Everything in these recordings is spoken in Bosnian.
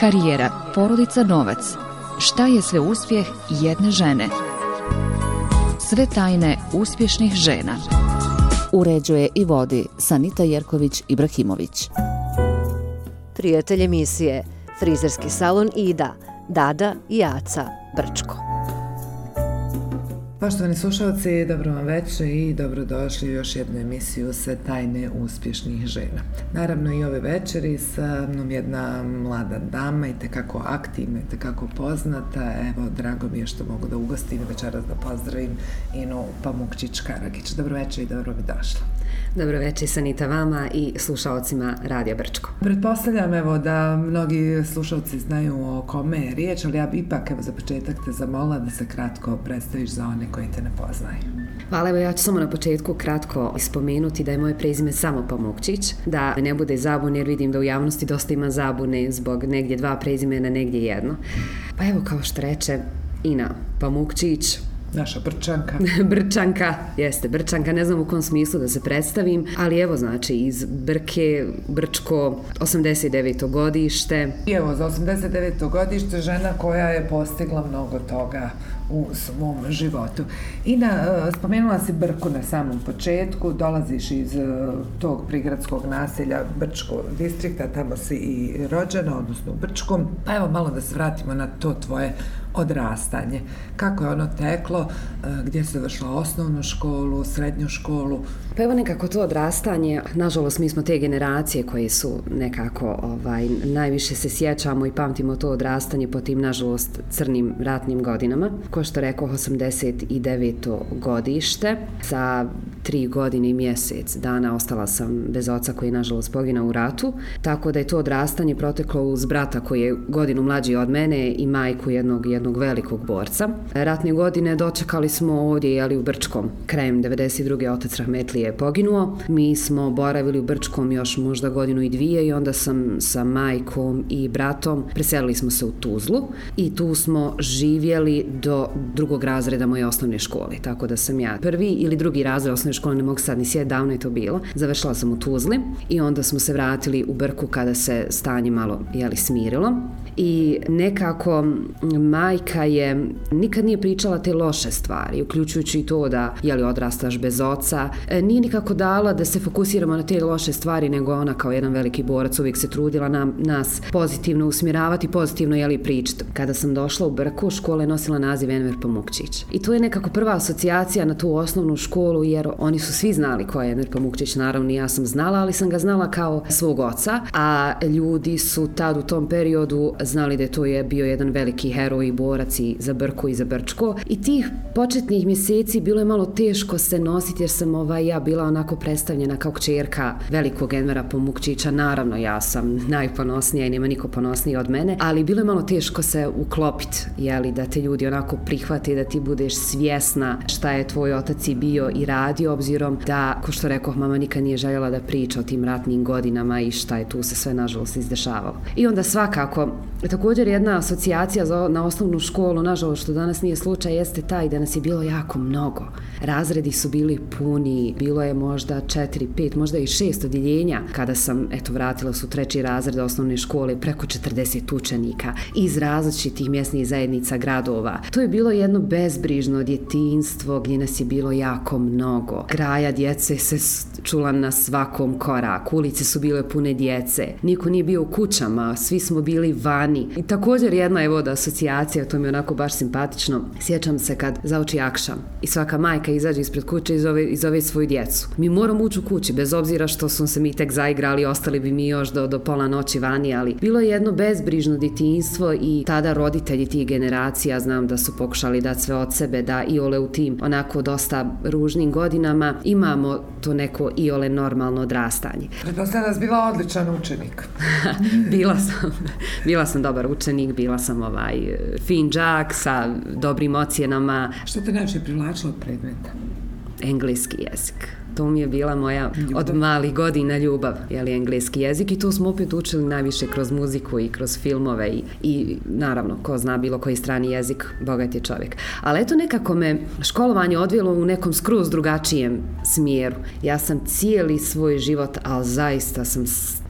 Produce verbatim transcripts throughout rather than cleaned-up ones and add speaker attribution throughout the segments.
Speaker 1: Karijera, porodica, novac. Šta je sve uspjeh jedne žene? Sve tajne uspješnih žena.
Speaker 2: Uređuje i vodi Sanita Jerković-Ibrahimović.
Speaker 3: Prijatelj emisije, frizerski salon Ida, Dada i Aca Brčko.
Speaker 4: Poštovani slušalci, dobro vam večer i dobrodošli u još jednu emisiju Sve tajne uspješnih žena. Naravno i ove večeri sa mnom jedna mlada dama i tekako aktivna i tekako poznata. Evo, drago mi je što mogu da ugostim večeras da pozdravim Inu Pamukčić-Karagić. Dobro večer i dobro mi došla.
Speaker 3: Dobro večer Sanita vama i slušalcima Radio Brčko.
Speaker 4: Pretpostavljam evo da mnogi slušalci znaju o kome je riječ, ali ja bi ipak evo za početak te zamolila da se kratko predstaviš za one koji te ne poznaju.
Speaker 3: Hvala, evo ja ću samo na početku kratko spomenuti da je moje prezime samo Pamukčić, da ne bude zabune jer vidim da u javnosti dosta ima zabune zbog negdje dva prezimena, negdje jedno. Pa evo kao što reče Ina Pamukčić,
Speaker 4: naša Brčanka.
Speaker 3: Brčanka, jeste Brčanka, ne znam u kom smislu da se predstavim, ali evo znači iz Brke, Brčko, osamdeset deveto godište.
Speaker 4: I evo za osamdeset deveto godište žena koja je postigla mnogo toga u svom životu. Ina, spomenula si Brku na samom početku, dolaziš iz tog prigradskog naselja Brčko distrikta, tamo si i rođena, odnosno u Brčku. Pa evo malo da se vratimo na to tvoje odrastanje. Kako je ono teklo, gdje se vršla osnovnu školu, srednju školu?
Speaker 3: Pa evo nekako to odrastanje, nažalost mi smo te generacije koje su nekako ovaj, najviše se sjećamo i pamtimo to odrastanje po tim nažalost crnim ratnim godinama. Ko što rekao, osamdeset deveto godište, sa tri godine i mjesec dana ostala sam bez oca koji je nažalost poginao u ratu, tako da je to odrastanje proteklo uz brata koji je godinu mlađi od mene i majku jednog, jednog velikog borca. Ratne godine dočekali smo ovdje, jeli u Brčkom, krajem devedeset druge otac rahmetli je poginuo. Mi smo boravili u Brčkom još možda godinu i dvije i onda sam sa majkom i bratom preselili smo se u Tuzlu i tu smo živjeli do drugog razreda moje osnovne škole, tako da sam ja prvi ili drugi razred osnovne škole, ne mogu sad ni sjetiti, davno je to bilo. Završila sam u Tuzli i onda smo se vratili u Brku kada se stanje malo jeli, smirilo. I nekako majka je nikad nije pričala te loše stvari, uključujući i to da jeli odrastaš bez oca. Nije nikako dala da se fokusiramo na te loše stvari, nego ona kao jedan veliki borac uvijek se trudila nam, nas pozitivno usmjeravati, pozitivno jeli pričati. Kada sam došla u Brku, škola je nosila naziv Enver Pamukčić. I to je nekako prva asocijacija na tu osnovnu školu, jer oni su svi znali ko je Enver Pamukčić, naravno i ja sam znala, ali sam ga znala kao svog oca, a ljudi su tad u tom periodu znali da je to je bio jedan veliki heroj i borac i za Brku i za Brčko. I tih početnih mjeseci bilo je malo teško se nositi jer sam ovaj, ja bila onako predstavljena kao kćerka velikog Envera Pamukčića. Naravno ja sam najponosnija i nema niko ponosniji od mene, ali bilo je malo teško se uklopiti, jeli, da te ljudi onako prihvate, da ti budeš svjesna šta je tvoj otac i bio i radio, obzirom da, ko što rekoh, mama nikad nije željela da priča o tim ratnim godinama i šta je tu se sve nažalost izdešavalo. I onda svakako također jedna asocijacija za, na osnovnu školu, nažalost što danas nije slučaj, jeste taj da nas je bilo jako mnogo. Razredi su bili puni, bilo je možda četiri, pet, možda i šest odjeljenja. Kada sam, eto, vratila su treći razred osnovne škole, preko četrdeset učenika iz različitih mjesnih zajednica gradova. To je bilo jedno bezbrižno djetinjstvo gdje nas je bilo jako mnogo. Graja djece se čula na svakom koraku, ulice su bile pune djece, niko nije bio u kućama, svi smo bili vani. I također jedna je voda asocijacija, to mi je onako baš simpatično. Sjećam se kad zaoči akšam i svaka majka izađe ispred kuće i zove, i zove svoju djecu. Mi moramo ući u kući, bez obzira što smo se mi tek zaigrali, ostali bi mi još do, do pola noći vani, ali bilo je jedno bezbrižno djetinjstvo i tada roditelji tih generacija, znam da su pokušali dati sve od sebe, da iole u tim onako dosta ružnim godinama imamo to neko iole normalno odrastanje.
Speaker 4: Pretpostavljam da si bila odličan učenik.
Speaker 3: bila sam, bila sam dobar učenik, bila sam ovaj fin đak sa dobrim ocjenama.
Speaker 4: Što te najviše privlačilo od predmeta?
Speaker 3: Engleski jezik. To mi je bila moja
Speaker 4: ljubav.
Speaker 3: Od malih godina ljubav, jeli, engleski jezik, i to smo opet učili najviše kroz muziku i kroz filmove i, i naravno, ko zna bilo koji strani jezik, bogat je čovjek. Ali eto, nekako me školovanje odvelo u nekom skroz drugačijem smjeru. Ja sam cijeli svoj život, ali zaista sam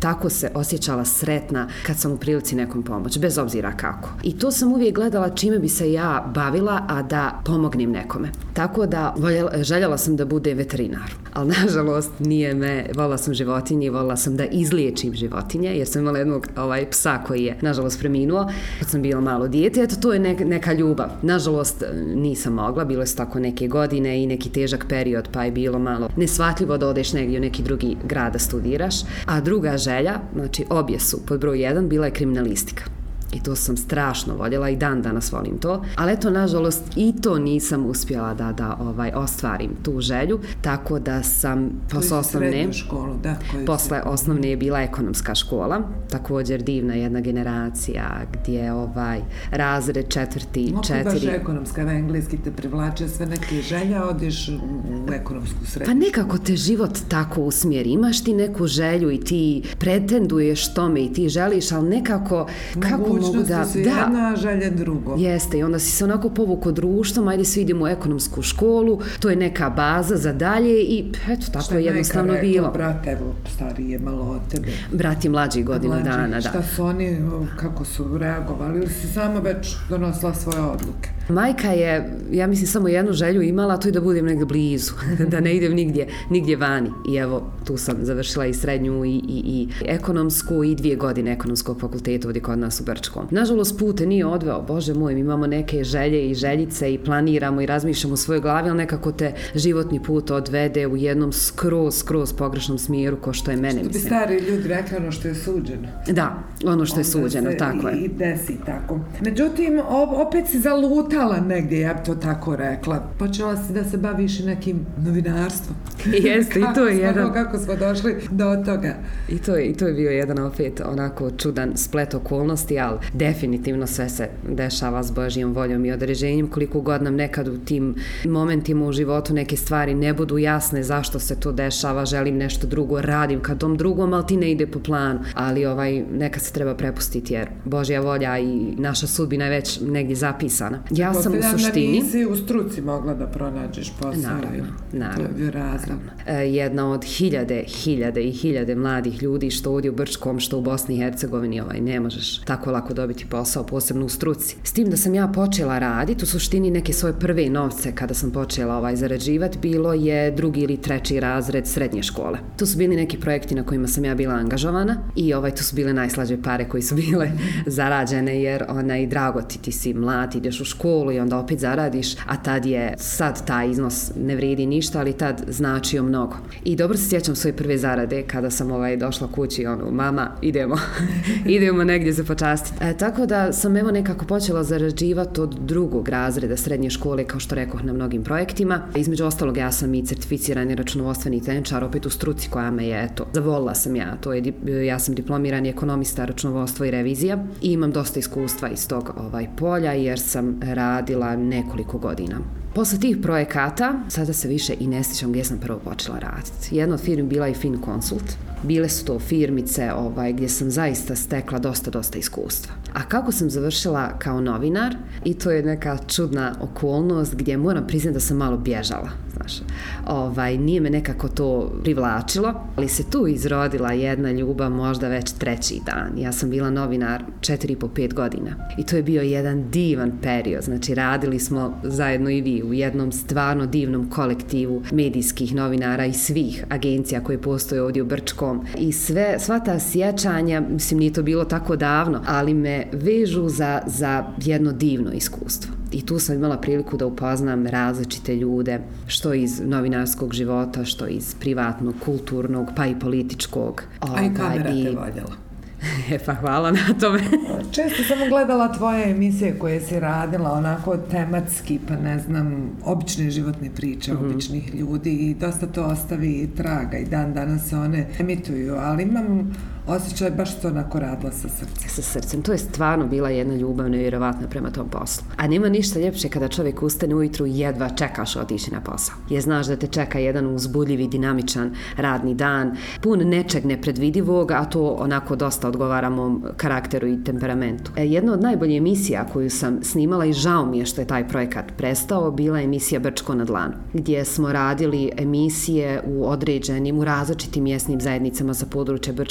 Speaker 3: tako se osjećala sretna kad sam u prilici nekom pomoći, bez obzira kako. I to sam uvijek gledala čime bi se ja bavila, a da pomognem nekome. Tako da voljela, željela sam da bude veterinar, ali nažalost nije me, volila sam životinje i volila sam da izliječim životinje, jer sam imala jednog ovaj, psa koji je nažalost preminuo kad sam bila malo dijete. Eto, to je neka, neka ljubav. Nažalost nisam mogla, bilo su tako neke godine i neki težak period, pa je bilo malo nesvatljivo da odeš negdje u neki drugi grad da studiraš. A druga želja, znači obje su pod broj jedan, bila je kriminalistika. I to sam strašno voljela i dan danas volim to, ali eto, nažalost, i to nisam uspjela da, da ovaj, ostvarim tu želju, tako da sam posle osnovne,
Speaker 4: školu, da,
Speaker 3: posle se... osnovne je bila ekonomska škola, također divna jedna generacija, gdje ovaj, razred četvrti,
Speaker 4: Mogu
Speaker 3: četiri...
Speaker 4: baš ekonomska, na engleski te privlače sve neke želja, odeš u ekonomsku srednju.
Speaker 3: Pa nekako te život tako usmjeri, imaš ti neku želju i ti pretenduješ tome i ti želiš, ali nekako... kako mogu da,
Speaker 4: su
Speaker 3: da,
Speaker 4: jedna, želje drugo.
Speaker 3: Jeste, i onda si se onako povukao društvom, ajde svi idemo u ekonomsku školu, to je neka baza za dalje i eto, tako šta je jednostavno rekao, bilo.
Speaker 4: Brat, evo, stariji je malo od tebe.
Speaker 3: Brat je mlađi godinu mlađi, dana, da.
Speaker 4: Šta su oni, kako su reagovali, ili si sama već donosila svoje odluke?
Speaker 3: Majka je, ja mislim, samo jednu želju imala, to je da budem negdje blizu, da ne idem nigdje, nigdje vani. I evo, tu sam završila i srednju i, i, i ekonomsku i dvije godine ekonomskog fakulteta ovdje kod nas u Brčkom. Nažalost, pute nije odveo, bože moj, mi imamo neke želje i željice i planiramo i razmišljamo u svojoj glavi, ali nekako te životni put odvede u jednom skroz, skroz pogrešnom smjeru, ko što je mene,
Speaker 4: što
Speaker 3: mislim.
Speaker 4: Što bi stari ljudi rekli, ono što je suđeno.
Speaker 3: Da, ono što je suđeno, tako je.
Speaker 4: I desi tako. Međutim, opet si zalutala negdje, ja bi to tako rekla. Počela si da se baviš i nekim novinarstvom.
Speaker 3: Jeste, i to je
Speaker 4: smo,
Speaker 3: jedan...
Speaker 4: Kako smo došli do toga.
Speaker 3: I to je, i to je bio jedan opet onako čudan splet okolnosti, ali definitivno sve se dešava s Božjom voljom i određenjem, koliko god nam nekad u tim momentima u životu neke stvari ne budu jasne zašto se to dešava, želim nešto drugo, radim ka tom drugom, ali ti ne ide po planu. Ali ovaj, nekad se treba prepustiti jer Božja volja i naša sudbina je već negdje zapisana. Ja sam u suštini...
Speaker 4: Da nisi u struci mogla da pronađeš posao.
Speaker 3: Naravno, naravno.
Speaker 4: To je naravno.
Speaker 3: Jedna od hiljade, hiljade i hiljade mladih ljudi što ovdje u Brčkom, što u Bosni i Hercegovini, ovaj, ne možeš tako lako dobiti posao, posebno u struci. S tim da sam ja počela raditi, u suštini neke svoje prve novce kada sam počela ovaj, zarađivati, bilo je drugi ili treći razred srednje škole. Tu su bili neki projekti na kojima sam ja bila angažovana i ovaj, tu su bile najslađe pare koji su bile zarađene, jer onaj, drago ti, ti si mlad, ideš u školu i onda opet zaradiš, a tad je, sad taj iznos ne vredi ništa, ali tad značio mnogo. I dobro se sjećam svoje prve zarade kada sam ovaj, došla kući, ono, mama, idemo, idemo negdje za počastiti. E, tako da sam evo nekako počela zarađivati od drugog razreda srednje škole, kao što rekoh, na mnogim projektima. Između ostalog, ja sam i certificirani računovodstveni tehničar, opet u struci koja me je, eto, zavolila sam ja. To je, ja sam diplomirani ekonomista, računovodstvo i revizija i imam dosta iskustva iz tog ovaj, polja, jer sam radila nekoliko godina. Posle tih projekata, sada se više i ne sjećam gdje sam prvo počela raditi. Jedna od firmi bila i FinConsult. Bile su to firmice ovaj, gdje sam zaista stekla dosta, dosta iskustva. A kako sam završila kao novinar, i to je neka čudna okolnost gdje moram priznati da sam malo bježala. Znaš, ovaj, nije me nekako to privlačilo, ali se tu izrodila jedna ljubav možda već treći dan. Ja sam bila novinar četiri i po pet godina. I to je bio jedan divan period. Znači, radili smo zajedno i vi u jednom stvarno divnom kolektivu medijskih novinara i svih agencija koje postoje ovdje u Brčkom. I sve, sva ta sjećanja, mislim, nije to bilo tako davno, ali me vežu za, za jedno divno iskustvo. I tu sam imala priliku da upoznam različite ljude, što iz novinarskog života, što iz privatnog, kulturnog, pa i političkog.
Speaker 4: A i kamera te voljela.
Speaker 3: E pa hvala na tome.
Speaker 4: Često sam gledala tvoje emisije koje si radila onako tematski, pa ne znam, obične životne priče, mm-hmm. običnih ljudi i dosta to ostavi traga i dan danas se one emituju, ali imam osjećaj baš to onako radila sa srcem.
Speaker 3: Sa srcem. To je stvarno bila jedna ljubav nevjerovatna prema tom poslu. A nema ništa ljepše kada čovjek ustane ujutru i jedva čekaš otići na posao. Jer znaš da te čeka jedan uzbudljiv i dinamičan radni dan, pun nečeg nepredvidivog, a to onako dosta odgovara mom karakteru i temperamentu. E, jedna od najboljih emisija koju sam snimala i žao mi je što je taj projekat prestao, bila je emisija Brčko na dlanu, gdje smo radili emisije u određenim, u različitim mjesnim zajednicama za područje Brčkog distrikta,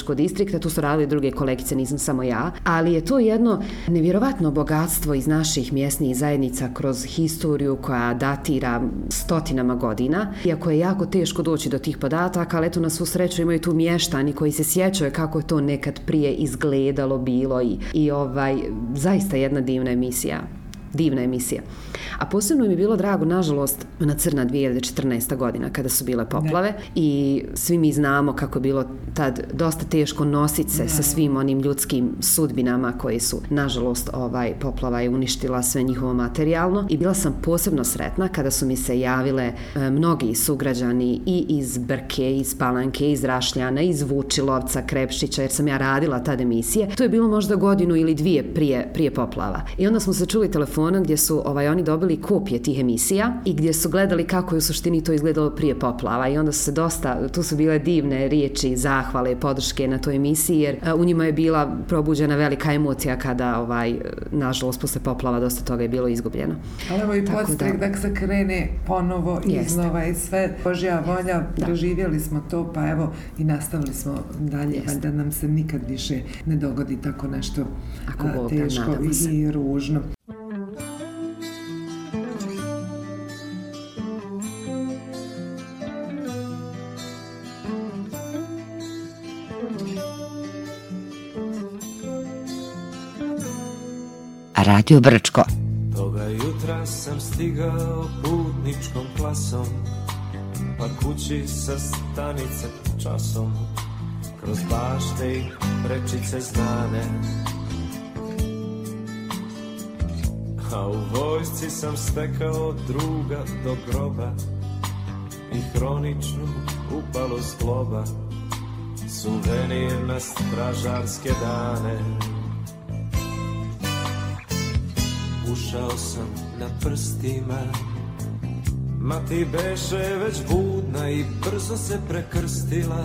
Speaker 3: projekta, tu su radili druge kolegice, nisam samo ja, ali je to jedno nevjerovatno bogatstvo iz naših mjesnih zajednica kroz historiju koja datira stotinama godina, iako je jako teško doći do tih podataka, ali eto na svu sreću imaju tu mještani koji se sjećaju kako je to nekad prije izgledalo, bilo i, i ovaj, zaista jedna divna emisija. Divna emisija. A posebno mi je bilo drago, nažalost, na crna dvije hiljade četrnaesta godina kada su bile poplave, ne. I svi mi znamo kako je bilo tad dosta teško nositi se ne. sa svim onim ljudskim sudbinama koji su, nažalost, ovaj, poplava je uništila sve njihovo materijalno i bila sam posebno sretna kada su mi se javile e, mnogi sugrađani i iz Brke, iz Palanke, iz Rašljana, iz Vučilovca, Krepšića, jer sam ja radila tad emisije. To je bilo možda godinu ili dvije prije, prije poplava. I onda smo se čuli telefon gdje su ovaj, oni dobili kopije tih emisija i gdje su gledali kako je u suštini to izgledalo prije poplava i onda su se dosta, tu su bile divne riječi, zahvale, podrške na toj emisiji jer uh, u njima je bila probuđena velika emocija kada, ovaj, nažalost, posle poplava dosta toga je bilo izgubljeno.
Speaker 4: Ali evo i podstrek da, da se krene ponovo iznova i sve Božja volja, da. Preživjeli smo to, pa evo i nastavili smo dalje, pa da nam se nikad više ne dogodi tako nešto Ako uh, teško i, i ružno.
Speaker 2: Radio Brčko.
Speaker 5: Toga jutra sam stigao putničkom klasom, pa kući sa stanice časom, kroz bašte i prečice znane. A u vojsci sam stekao druga do groba i hroničnu upalu zgloba, suvenir na stražarske dane. Ušao sam na prstima, ma ti beše već budna i brzo se prekrstila.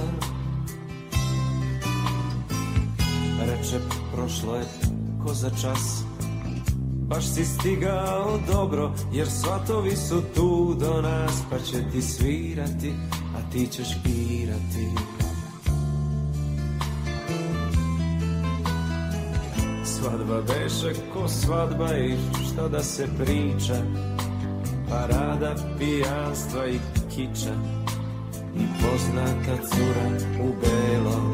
Speaker 5: Reče, prošlo je ko za čas, baš si stigao dobro, jer svatovi su tu do nas, pa će ti svirati, a ti ćeš pirati. Svadba beše ko svadba i šta da se priča, parada pijanstva i kiča i poznata cura u belom.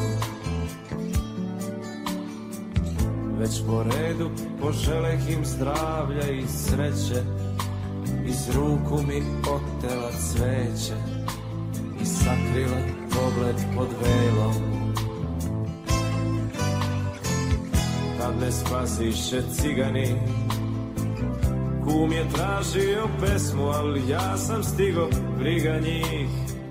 Speaker 5: Već po redu poželeh im zdravlja i sreće, iz ruku mi otela cveće i sakrila pogled pod velom. Tad me spasiše cigani, kum je tražio pesmu, ali ja sam stigo, briga njih.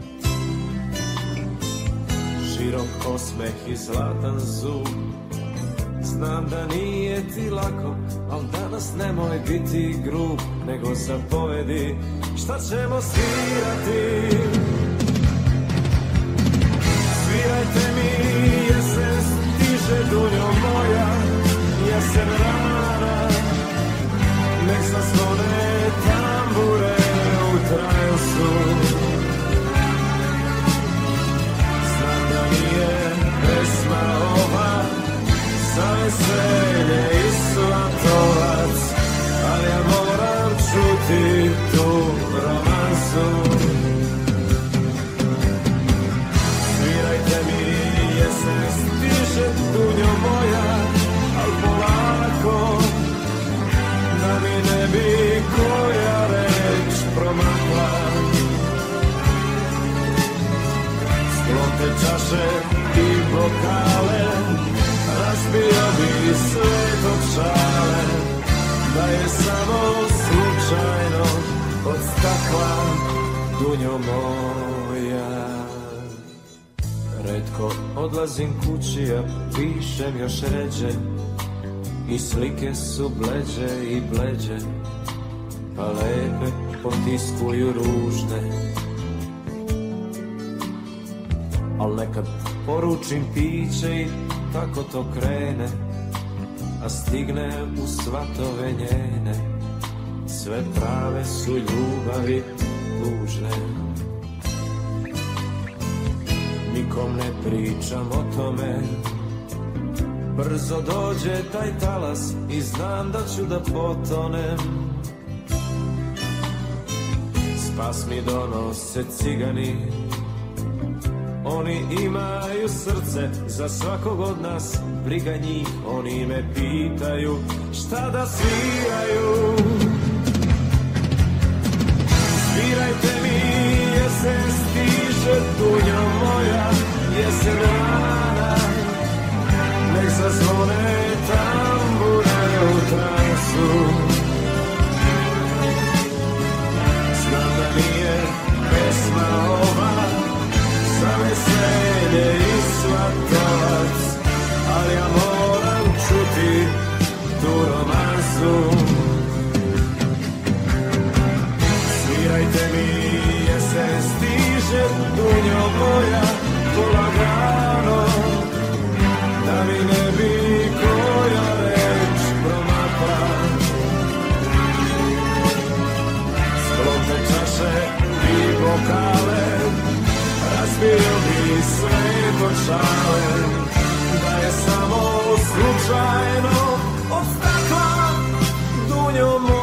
Speaker 5: Širok osmeh i zlatan zub, znam da nije ti lako, al danas nemoj biti grub, nego zapovedi šta ćemo svirati. Svirajte mi, jesen stiže dunjo moja, jesen rana, nek zaslone tambure u transu. Znam da nije pesma ova za veselje i svatovac, ali ja moram čuti tu romansu. Svirajte mi, jesen stiže dunjo moja, al polako, da mi ne bi koja reč promakla. Sklonte čaše i bokale, razbio bi sve dok šale, da je samo slučajno od stakla dunjo moja. Retko odlazim kući, a pišem još ređe, i slike su bleđe i bleđe, pa lepe potiskuju ružne. Al nekad poručim piće i tako to krene, a stigne u svatove njene, sve prave su ljubavi tužne. Nikom ne pričam o tome, Brzo dođe taj talas i znam da ću da potonem. Spas mi donose cigani, oni imaju srce za svakog od nas, briga njih, oni me pitaju šta da sviraju. Svirajte mi, jesen stiže, dunja moja, jesen rana, nek zazvone tambure u transu. Znam da nije pesma ova za veselje i svatovac, ali ja moram čuti tu romansu. Svirajte mi, jesen stiže, dunjo moja, polagano, da mi ne bi koja reč promakla. Sklopne čaše i bokale, razbio bi sve do šale, da je samo slučajno od stakla, dunjo moja.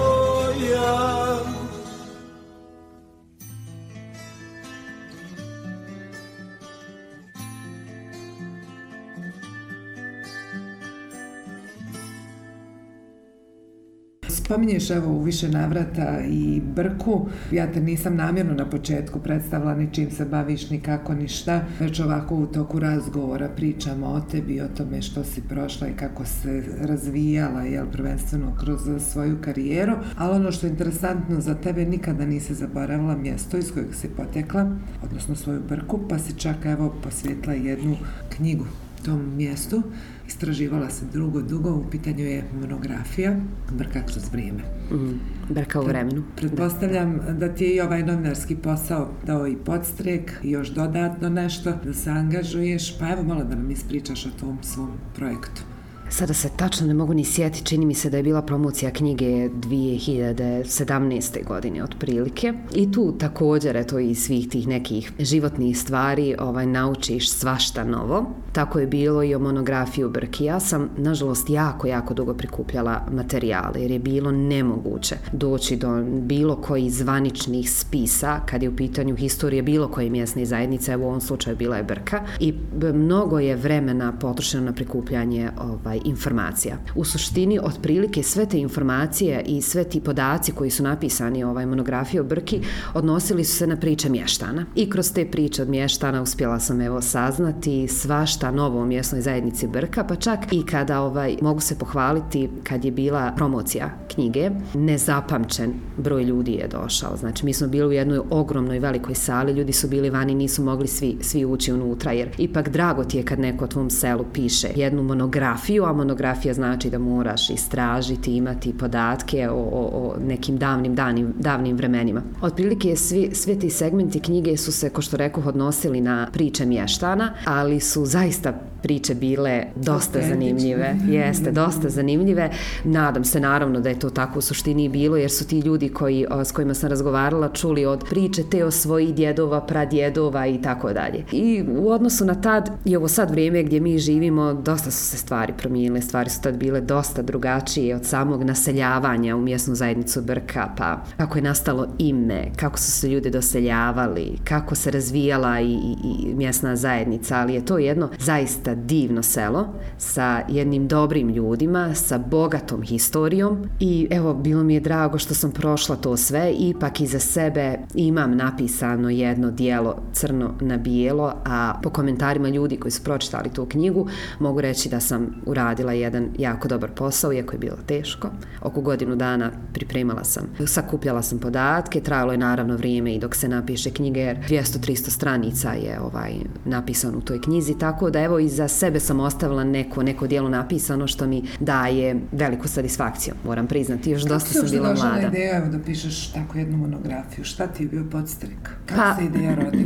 Speaker 4: Spominješ evo u više navrata i Brku. Ja te nisam namjerno na početku predstavila ni čim se baviš, ni kako, ni šta. Već ovako u toku razgovora pričamo o tebi, o tome što si prošla i kako se razvijala, jel, prvenstveno kroz svoju karijeru. Ali ono što je interesantno za tebe, nikada nisi zaboravila mjesto iz kojeg si potekla, odnosno svoju Brku, pa si čak evo posvetila jednu knjigu tom mjestu. Istraživala sam drugo, dugo, u pitanju je monografija Brka kroz vrijeme.
Speaker 3: Mm, Brka u vremenu.
Speaker 4: Pretpostavljam da ti je i ovaj novinarski posao dao i podstrek i još dodatno nešto da se angažuješ, pa evo malo da nam ispričaš o tom svom projektu.
Speaker 3: Sada se tačno ne mogu ni sjetiti, čini mi se da je bila promocija knjige dvije hiljade sedamnaeste. godine otprilike. I tu također, eto, i svih tih nekih životnih stvari ovaj, naučiš svašta novo. Tako je bilo i o monografiji u Brki. Ja sam, nažalost, jako, jako dugo prikupljala materijale, jer je bilo nemoguće doći do bilo koji zvaničnih spisa kad je u pitanju historije bilo koje mjesne zajednice, u ovom slučaju bila je Brka. I mnogo je vremena potrošeno na prikupljanje ovaj, informacija. U suštini, otprilike sve te informacije i sve ti podaci koji su napisani u ovaj monografiji o Brki odnosili su se na priče mještana. I kroz te priče od mještana uspjela sam evo saznati svašta novo u mjesnoj zajednici Brka, pa čak i kada ovaj, mogu se pohvaliti kad je bila promocija knjige, nezapamćen broj ljudi je došao. Znači, mi smo bili u jednoj ogromnoj velikoj sali, ljudi su bili vani, nisu mogli svi, svi ući unutra, jer ipak drago ti je kad neko o tvom selu piše jednu monografiju, a monografija znači da moraš istražiti, imati podatke o, o, o nekim davnim, davnim, davnim vremenima. Otprilike svi, svi ti segmenti knjige su se, ko što rekoh, odnosili na priče mještana, ali su zaista priče bile dosta zanimljive. Jeste, dosta zanimljive. Nadam se naravno da je to tako u suštini bilo, jer su ti ljudi koji, s kojima sam razgovarala čuli od priče te o svojih djedova, pradjedova i tako dalje. I u odnosu na tad i ovo sad vrijeme gdje mi živimo, dosta su se stvari promijenile. Stvari su tad bile dosta drugačije od samog naseljavanja u mjesnu zajednicu Brka, pa kako je nastalo ime, kako su se ljudi doseljavali, kako se razvijala i, i, i mjesna zajednica, ali je to jedno zaista divno selo sa jednim dobrim ljudima, sa bogatom historijom i evo, bilo mi je drago što sam prošla to sve, ipak iza sebe imam napisano jedno dijelo crno na bijelo, a po komentarima ljudi koji su pročitali tu knjigu mogu reći da sam uradila jedan jako dobar posao, iako je bilo teško. Oko godinu dana pripremala sam, sakupljala sam podatke, trajalo je naravno vrijeme i dok se napiše knjige, jer dvjesto do trista stranica je ovaj napisano u toj knjizi, tako da evo iza sebe sam ostavila neko, neko dijelo napisano što mi daje veliku satisfakciju, moram priznati, još dosta sam bila mlada.
Speaker 4: Kako se uopšte ideja da pišeš tako jednu monografiju? Šta ti je bio podstrek? Kako pa, se ideja rodila?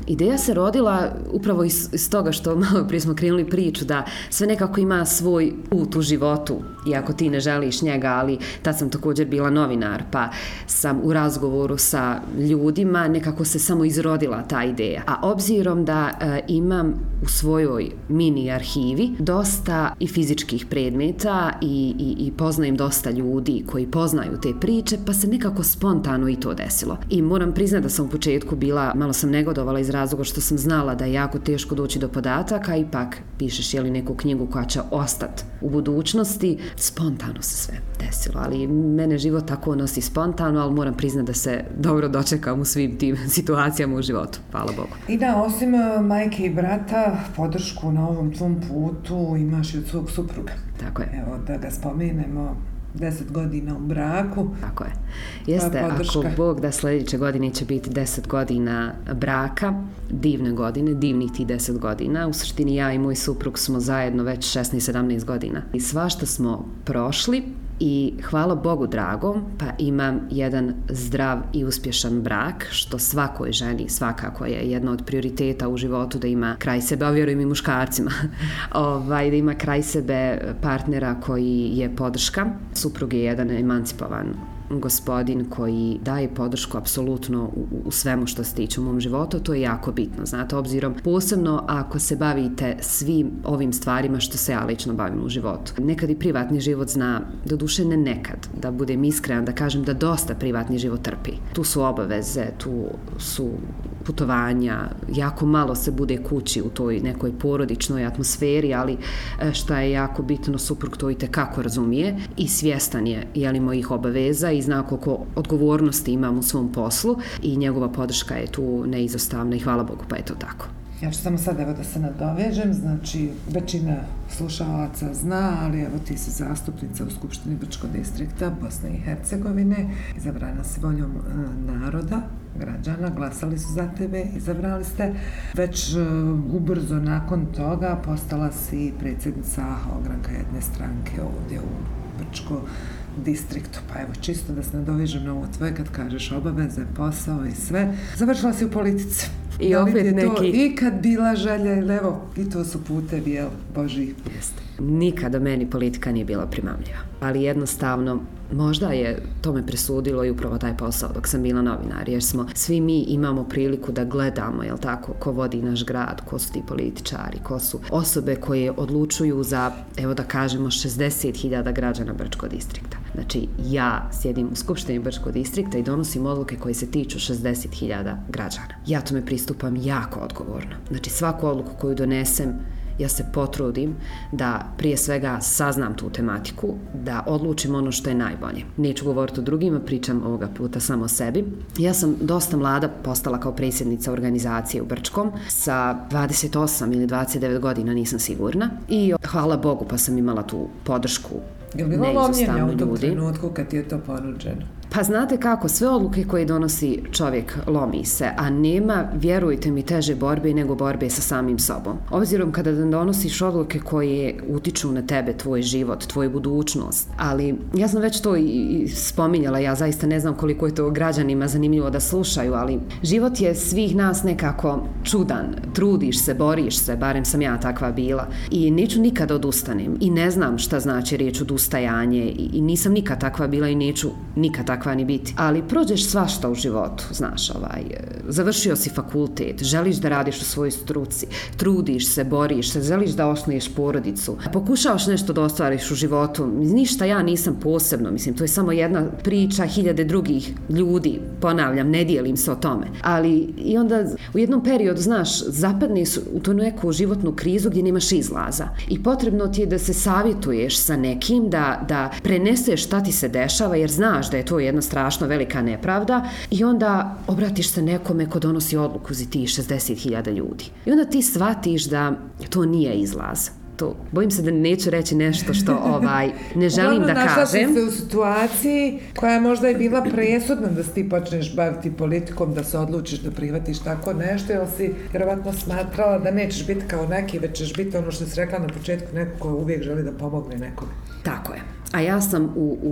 Speaker 3: ideja se rodila upravo iz, iz toga što malo prije smo krenuli priču da sve nekako ima svoj put u životu, iako ti ne želiš njega, ali tad sam također bila novinar, pa sam u razgovoru sa ljudima nekako se samo izrodila ta ideja. A obzirom da e, imam u svojoj mini arhivi dosta i fizičkih predmeta i, i, i poznajem dosta ljudi koji poznaju te priče, pa se nekako spontano i to desilo. I moram priznati da sam u početku bila, malo sam negodovala iz razloga što sam znala da je jako teško doći do podataka, ipak pišeš jeli neku knjigu koja će ostati u budućnosti, spontano se sve desilo, ali mene život tako nosi spontano, ali moram priznati da se dobro dočekam u svim tim situacijama u životu, hvala Bogu.
Speaker 4: I da, osim majke i brata, podršku na ovom tvom putu imaš i od svog supruga.
Speaker 3: Tako je.
Speaker 4: Evo, da ga spomenemo, deset godina u braku.
Speaker 3: Tako je. Jeste, ako Bog da sljedeće godine će biti deset godina braka, divne godine, divnih ti deset godina. U suštini ja i moj suprug smo zajedno već šesnaest sedamnaest godina. I svašta smo prošli i hvala Bogu dragom, pa imam jedan zdrav i uspješan brak, što svakoj ženi svakako je jedno od prioriteta u životu, da ima kraj sebe, a vjerujem i muškarcima, ovaj, da ima kraj sebe partnera koji je podrška. Suprug je jedan emancipovan gospodin koji daje podršku apsolutno u, u svemu što se tiče u mom životu, to je jako bitno, znate, obzirom posebno ako se bavite svim ovim stvarima što se ja lično bavim u životu. Nekad i privatni život zna, doduše ne nekad, da budem iskren, da kažem da dosta privatni život trpi. Tu su obaveze, tu su putovanja, jako malo se bude kući u toj nekoj porodičnoj atmosferi, ali što je jako bitno, suprug to i tekako razumije i svjestan je, jeli, mojih obaveza i zna koliko odgovornosti imam u svom poslu i njegova podrška je tu neizostavna i hvala Bogu, pa je to tako.
Speaker 4: Ja ću samo sad evo da se nadovežem, znači većina slušalaca zna, ali evo ti si zastupnica u Skupštini Brčkog distrikta Bosne i Hercegovine, izabrana si voljom e, naroda, građana, glasali su za tebe, izabrali ste. Već e, ubrzo nakon toga postala si predsjednica ogranka jedne stranke ovdje u Brčko distriktu. Pa evo, čisto da se nadovežem na ovo tvoje kad kažeš obaveze, posao i sve. Završila si u politici.
Speaker 3: I
Speaker 4: da
Speaker 3: opet
Speaker 4: li ti je to
Speaker 3: neki...
Speaker 4: ikad bila želja ili evo, i to su putevi, jel, Boži?
Speaker 3: Jeste. Nikada meni politika nije bila primamljiva. Ali jednostavno, možda je to me presudilo i upravo taj posao dok sam bila novinar, jer smo, svi mi imamo priliku da gledamo, jel tako, ko vodi naš grad, ko su ti političari, ko su osobe koje odlučuju za, evo da kažemo, šezdeset hiljada građana Brčkog distrikta. Znači, ja sjedim u Skupštini Brčkog distrikta i donosim odluke koje se tiču šezdeset hiljada građana. Ja tome pristupam jako odgovorno. Znači, svaku odluku koju donesem, ja se potrudim da prije svega saznam tu tematiku, da odlučim ono što je najbolje. Neću govoriti o drugima, pričam ovoga puta samo o sebi. Ja sam dosta mlada postala kao predsjednica organizacije u Brčkom, sa dvadeset osam ili dvadeset devet godina, nisam sigurna. I hvala Bogu pa sam imala tu podršku
Speaker 4: neizostavno ljudi. U tom trenutku kad ti je to ponuđeno?
Speaker 3: Pa znate kako, sve odluke koje donosi čovjek lomi se, a nema, vjerujte mi, teže borbe nego borbe sa samim sobom. Obzirom kada donosiš odluke koje utiču na tebe, tvoj život, tvoju budućnost, ali ja sam već to i spominjala, ja zaista ne znam koliko je to građanima zanimljivo da slušaju, ali život je svih nas nekako čudan, trudiš se, boriš se, barem sam ja takva bila i neću nikada odustanem i ne znam šta znači riječ odustajanje i nisam nikad takva bila i neću nikad takva ni biti. Ali prođeš svašta u životu, znaš, ovaj, završio si fakultet, želiš da radiš u svojoj struci, trudiš se, boriš se, želiš da osnuješ porodicu, pokušavaš nešto da ostvariš u životu, ništa ja nisam posebno, mislim, to je samo jedna priča hiljade drugih ljudi, ponavljam, ne dijelim se o tome. Ali i onda u jednom periodu, znaš, zapadneš u tu neku životnu krizu gdje nemaš izlaza i potrebno ti je da se savjetuješ sa nekim, da, da preneseš šta ti se dešava, jer znaš da je to jedna strašno velika nepravda i onda obratiš se nekome ko donosi odluku za ti šezdeset hiljada ljudi. I onda ti shvatiš da to nije izlaz. To, bojim se da neću reći nešto što ovaj, ne želim da kažem.
Speaker 4: Našla si se u situaciji koja je možda i bila presudna da si ti počneš baviti politikom, da se odlučiš da prihvatiš tako nešto, jer si vjerovatno smatrala da nećeš biti kao neki, već ćeš biti ono što si rekla na početku, neko ko uvijek želi da pomogne nekome.
Speaker 3: Tako je. A ja sam u, u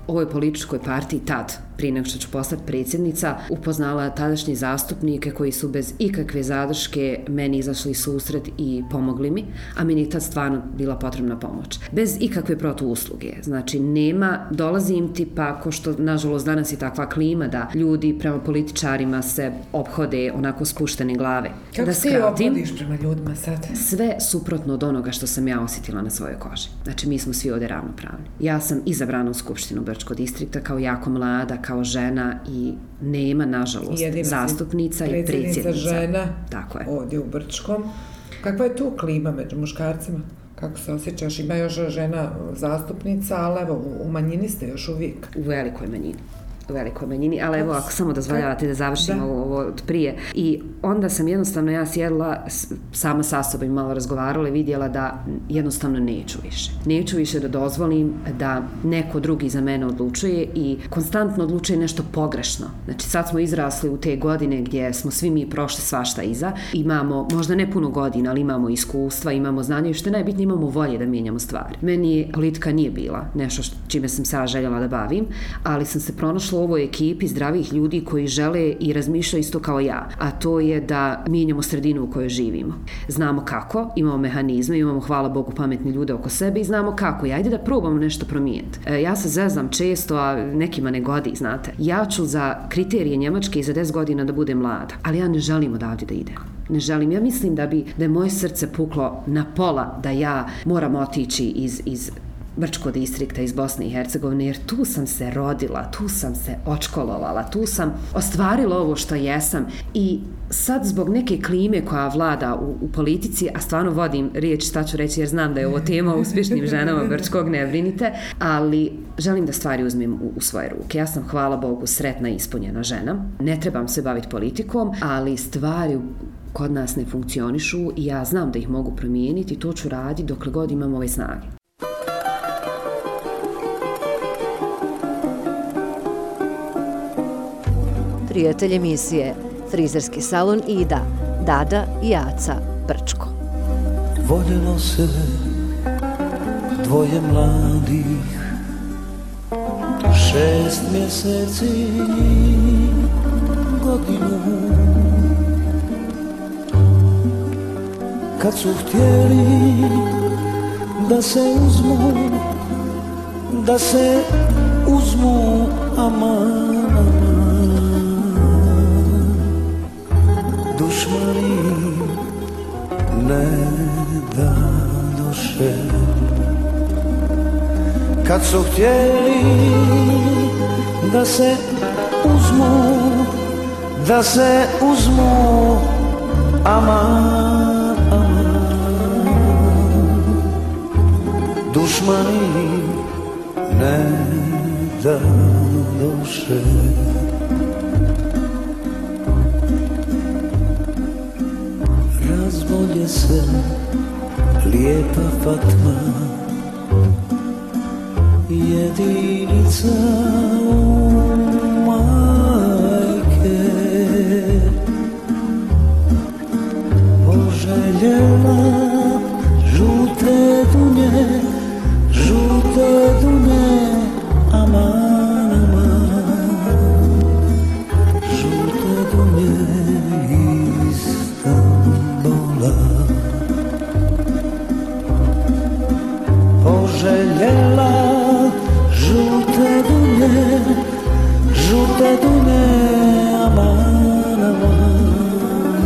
Speaker 3: ovoj političkoj partiji tad, prije nego što ću postati predsjednica, upoznala tadašnje zastupnike koji su bez ikakve zadrške meni izašli susret i pomogli mi, a meni je tad stvarno bila potrebna pomoć. Bez ikakve protuusluge. Znači, nema, dolazim ti pa, ko što, nažalost, danas je takva klima da ljudi prema političarima se ophode onako spuštene glave.
Speaker 4: Kako
Speaker 3: da
Speaker 4: ti ophodiš prema ljudima sad?
Speaker 3: Sve suprotno od onoga što sam ja osjetila na svojoj koži. Znači, mi smo svi ovdje ravnopravni. Ja sam izabrana u Skupštinu Brčkog distrikta kao jako mlada, kao žena i nema, nažalost, jedina zastupnica i predsjednica.
Speaker 4: Predsjednica žena
Speaker 3: tako je.
Speaker 4: Ovdje u Brčkom. Kakva je tu klima među muškarcima? Kako se osjećaš? Ima još žena zastupnica, ali evo, u manjini ste još uvijek.
Speaker 3: U velikoj manjini. U velikoj manjini, ali evo, ako samo dozvoljavate da završimo da. ovo od prije. I onda sam jednostavno, ja sjedla, sama sa sobom malo razgovarala i vidjela da jednostavno neću više. Neću više da dozvolim da neko drugi za mene odlučuje i konstantno odlučuje nešto pogrešno. Znači, sad smo izrasli u te godine gdje smo svi mi prošli svašta iza. Imamo, možda ne puno godina, ali imamo iskustva, imamo znanje i što je najbitnije, imamo volje da mijenjamo stvari. Meni politika nije bila nešto što, čime sam sada željela da bavim, ali sam se pronašla u ovoj ekipi zdravih ljudi koji žele i razmišljaju isto kao ja, a to je da mijenjamo sredinu u kojoj živimo. Znamo kako, imamo mehanizme, imamo, hvala Bogu, pametni ljude oko sebe i znamo kako. I ajde da probamo nešto promijeniti. E, ja se zezam često, a nekima ne godi, znate. Ja ću za kriterije Njemačke i za deset godina da budem mlada, ali ja ne želim odavde da idem. Ne želim. Ja mislim da bi da je moje srce puklo na pola da ja moram otići iz, iz Brčkog distrikta iz Bosne i Hercegovine, jer tu sam se rodila, tu sam se očkolovala, tu sam ostvarila ovo što jesam i sad zbog neke klime koja vlada u, u politici, a stvarno vodim riječ šta ću reći jer znam da je ovo tema o uspješnim ženama Brčkog, ne brinite, ali želim da stvari uzmem u, u svoje ruke. Ja sam, hvala Bogu, sretna i ispunjena žena. Ne trebam se baviti politikom, ali stvari kod nas ne funkcionišu i ja znam da ih mogu promijeniti i to ću raditi dokle god imam ove snage.
Speaker 6: Prijatelj emisije, frizerski salon Ida, Dada i Aca, Brčko.
Speaker 7: Voljelo se dvoje mladih, šest mjeseci godinu, kad su htjeli da se uzmu, da se uzmu, aman. Dušmani ne da duše, kad su htjeli da se uzmu, da se uzmu, aman, aman. Dušmani ne da duše. Razbolje se lijepa Fatma, jedinica majke, poželjela žute dunje, žute dunje, aman, aman, žute dunje iz Stambola. Poželjela žute dunje, žute dunje, aman, aman,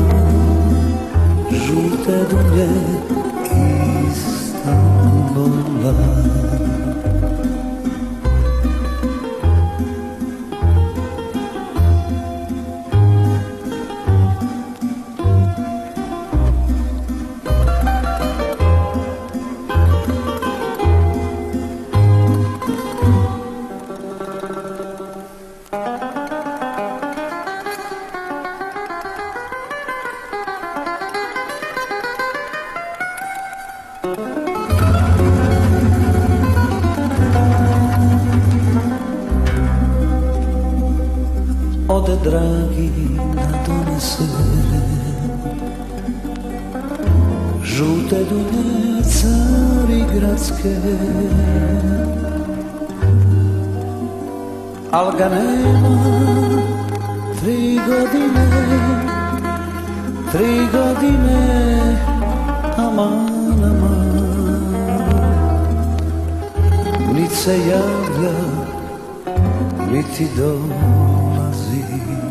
Speaker 7: žute dunje iz Stambola. Ode dragi da donese žute dunje Carigradske, al ga nema. Tri godine, tri godine, aman, aman. Nit se javlja, niti dolazi,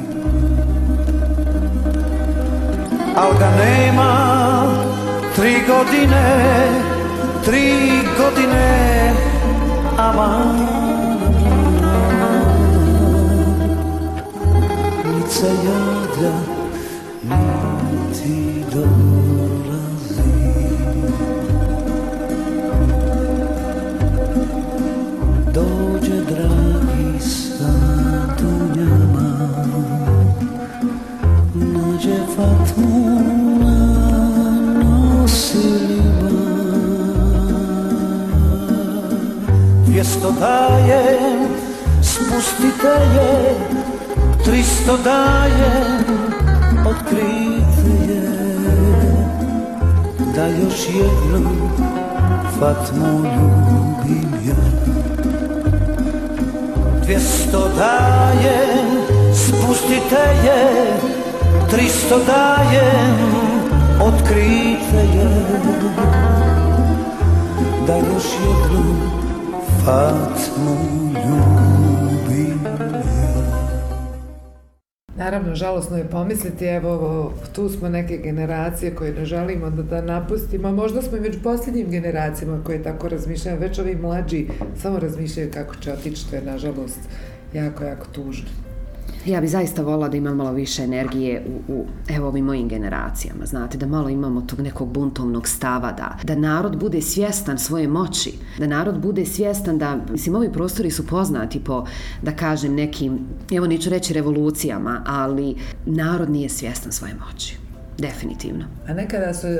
Speaker 7: al ga nema. Tri godine, tri godine, aman, nit se javlja, niti dolazi. Dođe dragi sa dunjama, nađe Fatmu na nosilima. Dvjesto dajem, spustite je, tristo dajem, otkrite je, da još jednu Fatmu ljubim ja. Dvjesto dajem, spustite je, tristo dajem, otkrite je, da još jednu Fatmu ljubim ja.
Speaker 4: Naravno, žalosno je pomisliti, evo, tu smo neke generacije koje ne želimo da, da napustimo, možda smo i među posljednjim generacijama koje tako razmišljaju, već ovi mlađi samo razmišljaju kako će otići, što je, nažalost, jako, jako tužno.
Speaker 3: Ja bi zaista volila da imam malo više energije u, u evo ovim mojim generacijama, znate, da malo imamo tog nekog buntovnog stava, da, da narod bude svjestan svoje moći, da narod bude svjestan da, mislim, ovi prostori su poznati po, da kažem, nekim, evo neću reći revolucijama, ali narod nije svjestan svoje moći. Definitivno.
Speaker 4: A nekada su,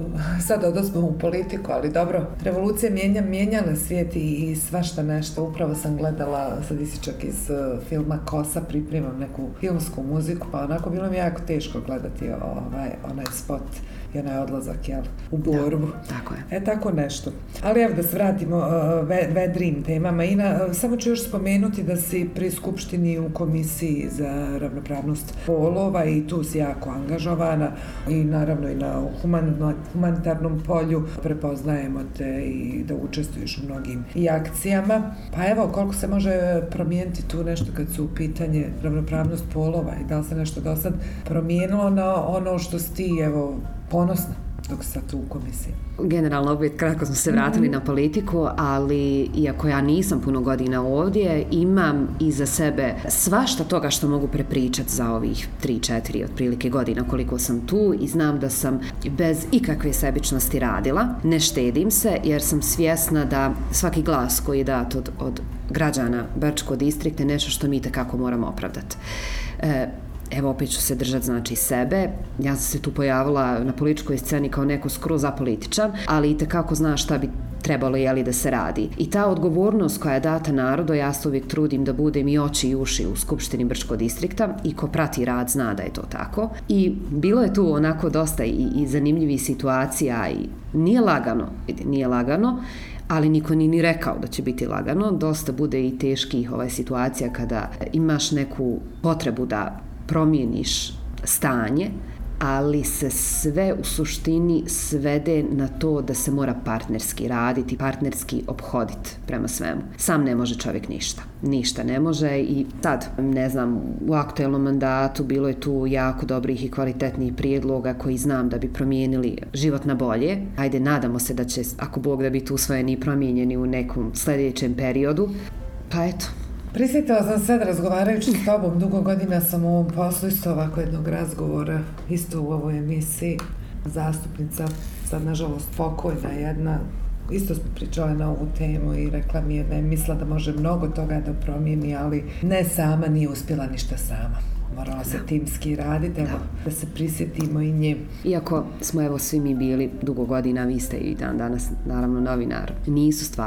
Speaker 4: sad odosmo u politiku, ali dobro, revolucija mijenja, mijenjala svijet i svašta nešto. Upravo sam gledala, sad isičak iz filma Kosa, pripremam neku filmsku muziku, pa onako bilo mi jako teško gledati ovaj, onaj spot i onaj odlazak, jel, u borbu.
Speaker 3: Da, tako je.
Speaker 4: E, tako nešto. Ali evo da se vratimo uh, vedrim temama. Ina, uh, samo ću još spomenuti da si pri Skupštini u Komisiji za ravnopravnost polova i tu si jako angažovana i naravno i na human, humanitarnom polju prepoznajemo te i da učestvuješ u mnogim i akcijama. Pa evo, koliko se može promijeniti tu nešto kad su u pitanje ravnopravnost polova i da li se nešto do sad promijenilo na ono što si ti, evo, ponosna dok si sad tu u komisiji?
Speaker 3: Generalno, opet kratko smo se vratili mm-hmm. na politiku, ali iako ja nisam puno godina ovdje, imam iza sebe svašta toga što mogu prepričati za ovih tri četiri otprilike godina koliko sam tu i znam da sam bez ikakve sebičnosti radila. Ne štedim se jer sam svjesna da svaki glas koji je dat od, od građana Brčkog distrikta je nešto što mi itekako moramo opravdati. E, Evo, opet ću se držati, znači, sebe. Ja sam se tu pojavila na političkoj sceni kao neko skroz apolitičan, ali itekako zna šta bi trebalo, jeli, da se radi. I ta odgovornost koja je data narodu, ja se uvijek trudim da budem i oči i uši u Skupštini Brčkog distrikta i ko prati rad zna da je to tako. I bilo je tu onako dosta i, i zanimljivih situacija i nije lagano, nije lagano, ali niko ni ni rekao da će biti lagano. Dosta bude i teških ovaj situacija kada imaš neku potrebu da promijeniš stanje, ali se sve u suštini svede na to da se mora partnerski raditi, partnerski ophoditi prema svemu. Sam ne može čovjek ništa. Ništa ne može i sad, ne znam, u aktuelnom mandatu bilo je tu jako dobrih i kvalitetnih prijedloga koji znam da bi promijenili život na bolje. Ajde, nadamo se da će, ako Bog da biti usvojeni i promijenjeni u nekom sljedećem periodu. Pa eto.
Speaker 4: Prisjetila sam sad razgovarajući s tobom, dugo godina sam u ovom poslu isto ovako jednog razgovora, isto u ovoj emisiji, zastupnica, sad nažalost pokojna jedna, isto smo pričali na ovu temu i rekla mi je da je mislila da može mnogo toga da promijeni, ali ne sama, nije uspjela ništa sama. Morala se timski raditi, evo, da. da se prisjetimo i nje.
Speaker 3: Iako smo, evo, svi mi bili dugo godina, vi ste i dan danas, naravno, novinar, nisu stvari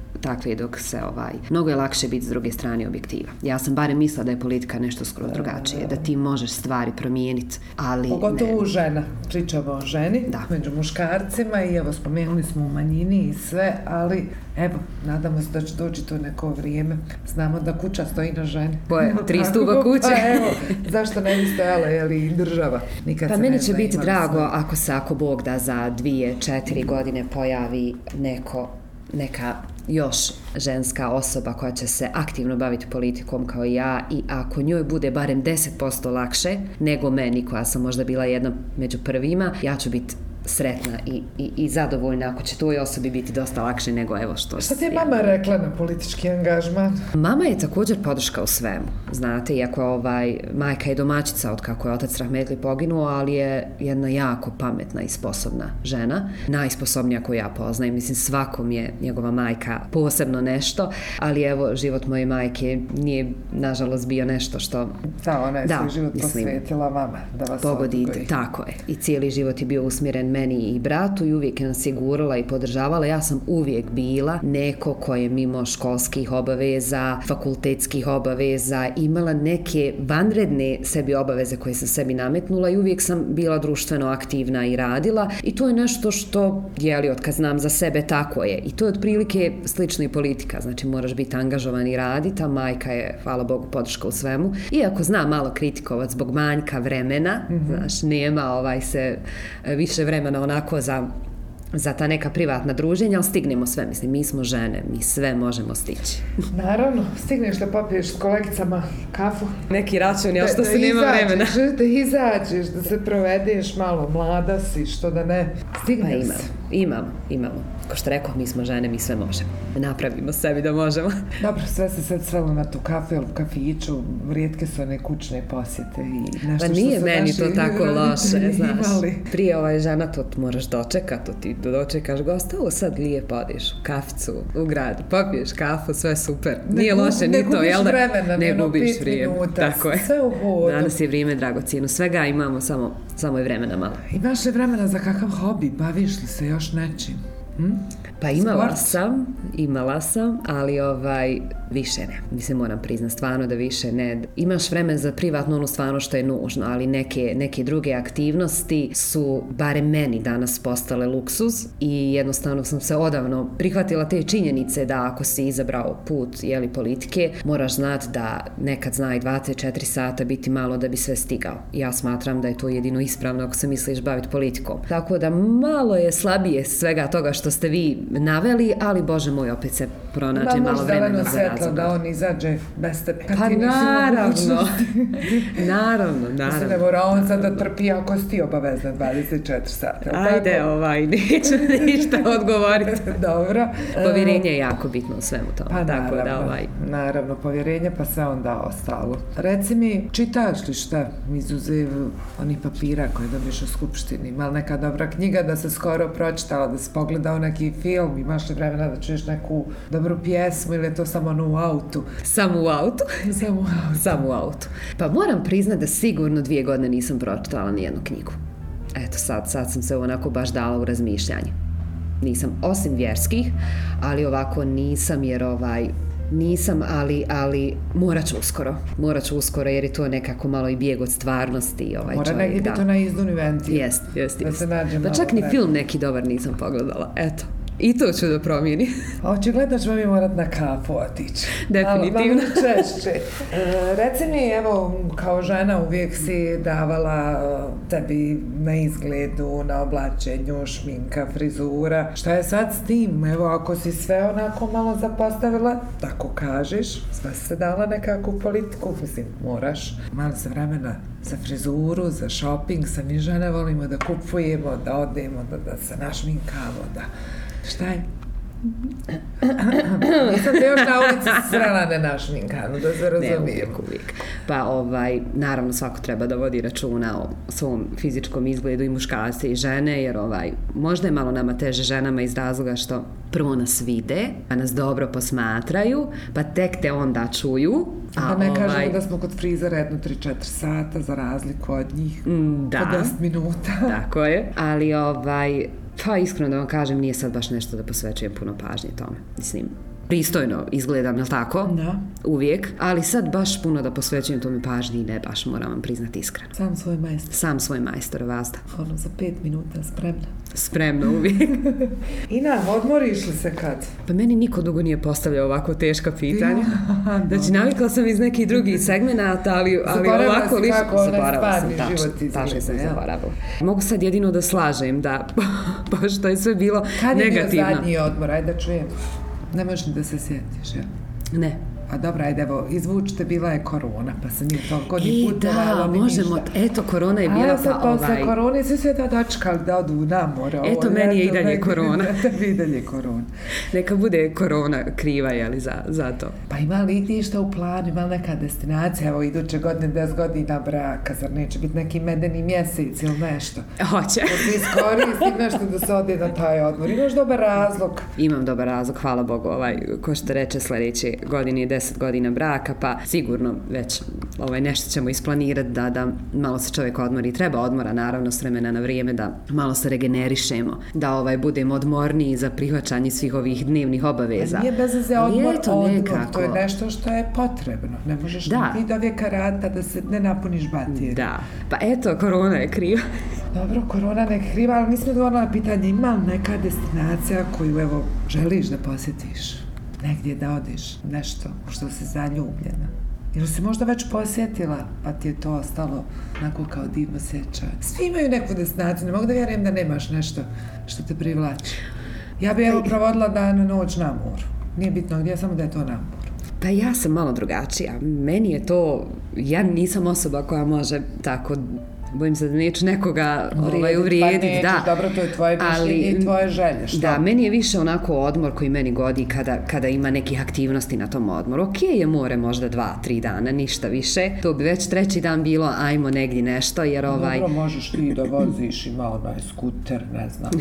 Speaker 3: takve dok se ovaj... Mnogo je lakše biti s druge strane objektiva. Ja sam barem mislila da je politika nešto skoro drugačije, da ti možeš stvari promijeniti, ali
Speaker 4: pogotovo žena. Pričamo o ženi,
Speaker 3: da.
Speaker 4: Među muškarcima i evo spomenuli smo u manjini i sve, ali evo, nadamo se da će doći to neko vrijeme. Znamo da kuća stoji na ženi.
Speaker 3: Boje, tri stuba kuće.
Speaker 4: Pa evo, zašto ne bi stojala, je li država? Nikad
Speaker 3: pa
Speaker 4: se
Speaker 3: meni
Speaker 4: ne
Speaker 3: će
Speaker 4: zna,
Speaker 3: biti drago
Speaker 4: sve.
Speaker 3: ako se, ako Bog da za dvije, četiri godine pojavi neko, neka još ženska osoba koja će se aktivno baviti politikom kao ja i ako njoj bude barem deset posto lakše nego meni koja sam možda bila jedna među prvima, ja ću biti sretna i, i, i zadovoljna ako će toj osobi biti dosta lakše nego evo što...
Speaker 4: Šta ti je mama rekla na politički angažman?
Speaker 3: Mama je također podrška u svemu, znate, iako ovaj, majka je domaćica od kako je otac rahmetli poginuo, ali je jedna jako pametna i sposobna žena, najsposobnija koju ja poznajem, mislim svakom je njegova majka posebno nešto, ali evo život moje majke nije nažalost bio nešto što...
Speaker 4: Da, ona je
Speaker 3: da,
Speaker 4: svoj život
Speaker 3: mislim,
Speaker 4: posvetila vama, da vas
Speaker 3: pogodite,
Speaker 4: odgoji.
Speaker 3: tako je, i cijeli život je bio usmjeren meni i bratu i uvijek je nas sigurala i podržavala. Ja sam uvijek bila neko koje je mimo školskih obaveza, fakultetskih obaveza, imala neke vanredne sebi obaveze koje sam sebi nametnula i uvijek sam bila društveno aktivna i radila i to je nešto što, jeli, od kad znam za sebe, tako je. I to je otprilike slično i politika, znači moraš biti angažovan i raditi, a majka je, hvala Bogu, podrška u svemu. Iako znam malo kritikovat zbog manjka vremena, mm-hmm. znaš, nema ovaj se više vremena onako za, za ta neka privatna druženja, ali stignemo sve, mislim, mi smo žene, mi sve možemo stići.
Speaker 4: Naravno, stigneš da popiješ s kolegicama kafu.
Speaker 3: Neki račun, ja što
Speaker 4: da,
Speaker 3: se nema vremena.
Speaker 4: Da izađeš, da se provedeš malo, mlada si, što da ne, stigneš.
Speaker 3: Pa imam, imamo, imamo. Ko što rekao, mi smo žene, mi sve možemo. Napravimo sebi da možemo.
Speaker 4: Dobro, sve se sad svelo na tu kafu ili kafiću, rijetke su one kućne posjete i nešto
Speaker 3: pa
Speaker 4: što
Speaker 3: nije
Speaker 4: su
Speaker 3: meni
Speaker 4: naši
Speaker 3: to tako loše, znaš.
Speaker 4: Imali.
Speaker 3: Prije ovaj žena to moraš dočekat, to ti dočekaš gosta, ovo sad lijepo odeš u kaficu, u grad, popiješ kafu, sve super. Nije
Speaker 4: ne,
Speaker 3: loše
Speaker 4: ne
Speaker 3: ni to, jel da?
Speaker 4: Vremena,
Speaker 3: ne gubiš vrijeme.
Speaker 4: Minuta,
Speaker 3: tako je.
Speaker 4: Sve u hodu.
Speaker 3: Danas je vrijeme dragocjeno, svega imamo, samo, samo je vremena malo.
Speaker 4: Imaš li vremena za kakav hobi? Baviš li se još nečim? Hm?
Speaker 3: Pa imala
Speaker 4: Sport?
Speaker 3: sam, imala sam, ali ovaj, više ne. Mislim, moram priznat, stvarno da više ne. Imaš vremen za privatno ono stvarno što je nužno, ali neke, neke druge aktivnosti su, barem meni danas, postale luksuz i jednostavno sam se odavno prihvatila te činjenice da ako si izabrao put, jeli, politike, moraš znati da nekad zna i dvadeset četiri sata biti malo da bi sve stigao. Ja smatram da je to jedino ispravno ako se misliš baviti politikom. Tako da malo je slabije svega toga što ste vi naveli, ali Bože moj, opet se pronađe
Speaker 4: da,
Speaker 3: malo vremena za
Speaker 4: svjetlo,
Speaker 3: razgovor.
Speaker 4: da on izađe bez tebe.
Speaker 3: Pa naravno, naravno,
Speaker 4: naravno. Se ne
Speaker 3: naravno.
Speaker 4: mora on sad da trpi ako si ti obavezna dvadeset četiri sata.
Speaker 3: Ajde,
Speaker 4: tako?
Speaker 3: ovaj, neću ništa odgovoriti.
Speaker 4: Dobro.
Speaker 3: Povjerenje je jako bitno u svemu tome.
Speaker 4: Pa
Speaker 3: tako
Speaker 4: naravno,
Speaker 3: da, ovaj...
Speaker 4: naravno, povjerenje, pa sve onda ostalo. Reci mi, čitaš li šta izuzev onih papira koje dobiš u skupštini? Ima li neka dobra knjiga da se skoro pročitala, da si pogledao neki film, imaš li vremena da čuješ neku dobru pjesmu ili je to samo ono u autu?
Speaker 3: Samo u autu.
Speaker 4: Samo u autu.
Speaker 3: Samo u autu. Pa moram priznati da sigurno dvije godine nisam pročitala nijednu knjigu. Eto, sad, sad sam se onako baš dala u razmišljanje. Nisam, osim vjerskih, ali ovako nisam jer ovaj... Nisam, ali, ali morat ću uskoro. Morat ću uskoro jer je to nekako malo i bijeg od stvarnosti. Ovaj
Speaker 4: Mora
Speaker 3: čovjek,
Speaker 4: negdje
Speaker 3: da.
Speaker 4: biti ona izduni ventil.
Speaker 3: Jest, jest,
Speaker 4: da
Speaker 3: jest.
Speaker 4: se nađe
Speaker 3: Pa
Speaker 4: malo
Speaker 3: čak ni
Speaker 4: vremena.
Speaker 3: film neki dobar nisam pogledala. Eto. I to ću da promijenim.
Speaker 4: Očigledno ćemo mi morat na kafu otići.
Speaker 3: Definitivno.
Speaker 4: Malo, malo češće. E, reci mi, evo, kao žena uvijek si davala uh, tebi na izgledu, na oblačenju, šminka, frizura. Šta je sad s tim? Evo, ako si sve onako malo zapostavila, tako kažeš, sve se dala nekakvu politiku, mislim, moraš. Malo se vremena za frizuru, za shopping, sa mi žene volimo da kupujemo, da odemo, da, da se našminkamo, da... Šta je? Nisam te još na ulici srela ne našminkanu, da se
Speaker 3: Ne,
Speaker 4: razumijemo.
Speaker 3: uvijek, uvijek. Pa ovaj, naravno svako treba da vodi računa o svom fizičkom izgledu i muškarce i žene, jer ovaj, možda je malo nama teže ženama iz razloga što prvo nas vide, pa nas dobro posmatraju, pa tek te onda čuju.
Speaker 4: A ne ovaj... kažemo da smo kod frizera jedno tri četiri sata za razliku od njih.
Speaker 3: Da.
Speaker 4: Po deset minuta.
Speaker 3: Tako je. Ali ovaj... Pa iskreno da vam kažem, nije sad baš nešto da posvećujem puno pažnje tome. Mislim, pristojno izgledam, jel tako?
Speaker 4: Da.
Speaker 3: Uvijek, ali sad baš puno da posvećujem tome pažnji i ne baš, moram vam priznati iskreno.
Speaker 4: Sam svoj majstor.
Speaker 3: Sam svoj majstor, Vazda.
Speaker 4: Ono, za pet minuta spremna.
Speaker 3: Spremno uvijek.
Speaker 4: Ina, odmoriš li se kad?
Speaker 3: Pa meni niko dugo nije postavljao ovako teška pitanja. Znači, navikla sam iz nekih drugih segmenata, ali, ali ovako liš... Zaboravila sam, tačno, tačno sam zaboravila. Mogu sad jedino da slažem da, baš to je sve bilo
Speaker 4: kad
Speaker 3: negativno.
Speaker 4: Kad je bio zadnji odmor, ajde da čujem. Ne možeš ni da se sjetiš, ja?
Speaker 3: Ne.
Speaker 4: A dobro, ajde, evo, izvučite, bila je korona, pa sam nije toliko ni
Speaker 3: I
Speaker 4: putovala,
Speaker 3: da,
Speaker 4: ni
Speaker 3: možemo,
Speaker 4: ništa.
Speaker 3: eto, korona je bila
Speaker 4: A sad
Speaker 3: pa
Speaker 4: posle
Speaker 3: ovaj...
Speaker 4: korone svi sve da dočekali da odu na more.
Speaker 3: Eto,
Speaker 4: ovo,
Speaker 3: meni je
Speaker 4: eto,
Speaker 3: i dalje korona.
Speaker 4: Eto, i dalje korona.
Speaker 3: Neka bude korona kriva, jeli, za, za to.
Speaker 4: Pa ima li ti šta u planu, ima li neka destinacija, evo, iduće godine, deset godina braka, zar neće biti neki medeni mjesec ili nešto?
Speaker 3: Hoće.
Speaker 4: Da se iskoristi nešto da se ode na taj odmor. Imaš dobar razlog.
Speaker 3: Imam dobar razlog, hvala Bogu, ovaj, ko što reče, sljedeće godine je deset godina braka, pa sigurno već ovaj, nešto ćemo isplanirati da, da malo se čovjek odmori. Treba odmora, naravno, s vremena na vrijeme, da malo se regenerišemo, da ovaj, budemo odmorniji za prihvaćanje svih ovih dnevnih obaveza.
Speaker 4: A nije bez veze odmor, odmor,
Speaker 3: nekako...
Speaker 4: to je nešto što je potrebno. Ne možeš
Speaker 3: da.
Speaker 4: Ti do vijeka rata da se ne napuniš baterije.
Speaker 3: Da, pa eto, korona je kriva.
Speaker 4: Dobro, korona ne kriva, ali nismo dovoljno na pitanje, ima li neka destinacija koju, evo, želiš da posjetiš? Negdje da odiš, nešto što si zaljubljena. Ili si možda već posjetila, pa ti je to ostalo onako kao divno sjećanje. Svi imaju neku destinaciju, ne mogu da vjerujem da nemaš nešto što te privlači. Ja bi evo provodila dan, noć na moru. Nije bitno gdje, samo da je to na moru.
Speaker 3: Pa ja sam malo drugačija. Meni je to, ja nisam osoba koja može tako... Bojim se da neću nekoga ovaj, uvrijediti.
Speaker 4: Pa nećeš,
Speaker 3: da.
Speaker 4: dobro, to je tvoje mišljenje i tvoje želje. Što?
Speaker 3: Da, meni je više onako odmor koji meni godi kada, kada ima nekih aktivnosti na tom odmoru. Ok, je more možda dva, tri dana, ništa više. To bi već treći dan bilo, ajmo negdje nešto, jer ovaj...
Speaker 4: Dobro, možeš ti da voziš, ima onaj skuter, ne znam.